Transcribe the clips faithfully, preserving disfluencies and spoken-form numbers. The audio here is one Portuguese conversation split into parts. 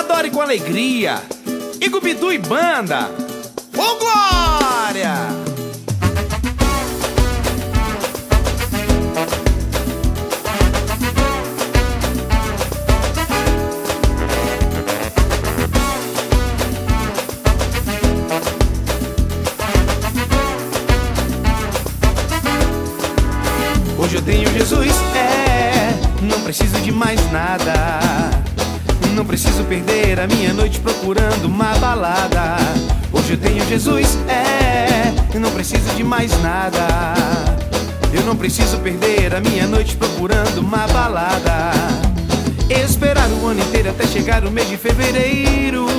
adore com alegria. Igor Bidu e banda. Ô glória! Hoje eu tenho Jesus, é, não preciso de mais nada. Não preciso perder a minha noite procurando uma balada. Hoje eu tenho Jesus, é, não preciso de mais nada. Eu não preciso perder a minha noite procurando uma balada. Esperar o ano inteiro até chegar o mês de fevereiro.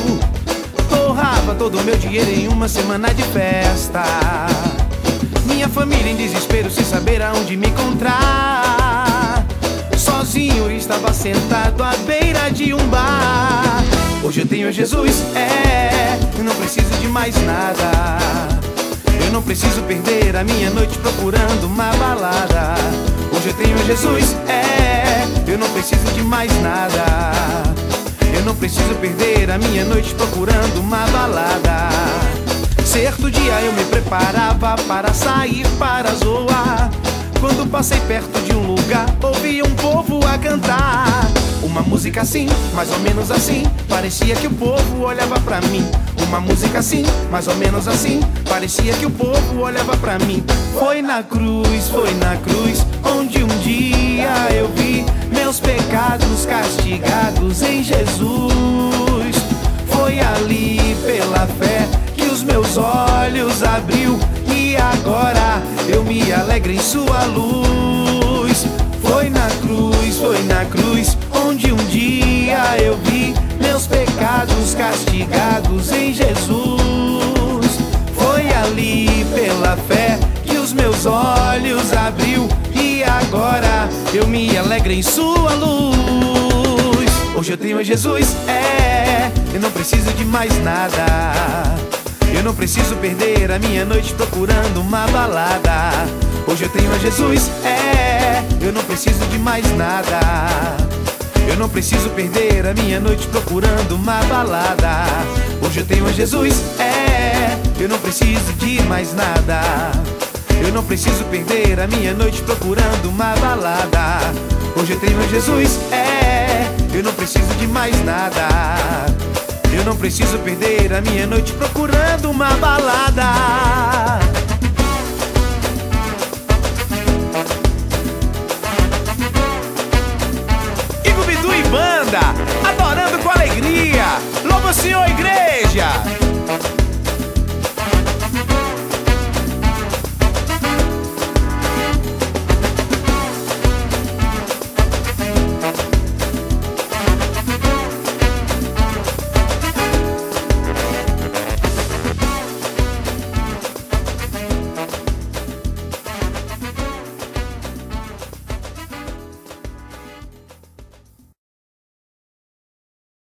Torrava todo o meu dinheiro em uma semana de festa. Minha família em desespero sem saber aonde me encontrar. Sozinho estava sentado à beira de um bar. Hoje eu tenho Jesus, é, eu não preciso de mais nada. Eu não preciso perder a minha noite procurando uma balada. Hoje eu tenho Jesus, é, eu não preciso de mais nada. Eu não preciso perder a minha noite procurando uma balada. Certo dia eu me preparava para sair para zoar. Quando passei perto de um lugar, ouvi um povo a cantar. Uma música assim, mais ou menos assim, parecia que o povo olhava pra mim. Uma música assim, mais ou menos assim, parecia que o povo olhava pra mim. Foi na cruz, foi na cruz, onde um dia eu vi meus pecados castigados em Jesus. Foi ali pela fé que os meus olhos abriu, e agora eu me alegro em sua luz. Foi na cruz, foi na cruz, onde um dia eu vi meus pecados castigados em Jesus. Foi ali pela fé que os meus olhos abriu, e agora eu me alegro em sua luz. Hoje eu tenho Jesus, é, eu não preciso de mais nada. Eu não preciso perder a minha noite procurando uma balada. Hoje eu tenho a Jesus, é, eu não preciso de mais nada. Eu não preciso perder a minha noite procurando uma balada. Hoje eu tenho a Jesus, é, eu não preciso de mais nada. Eu não preciso perder a minha noite procurando uma balada. Hoje eu tenho a Jesus, é, eu não preciso de mais nada. Eu não preciso perder a minha noite procurando uma balada. Igor Bidu e banda, adorando com alegria. Louva o Senhor, igreja.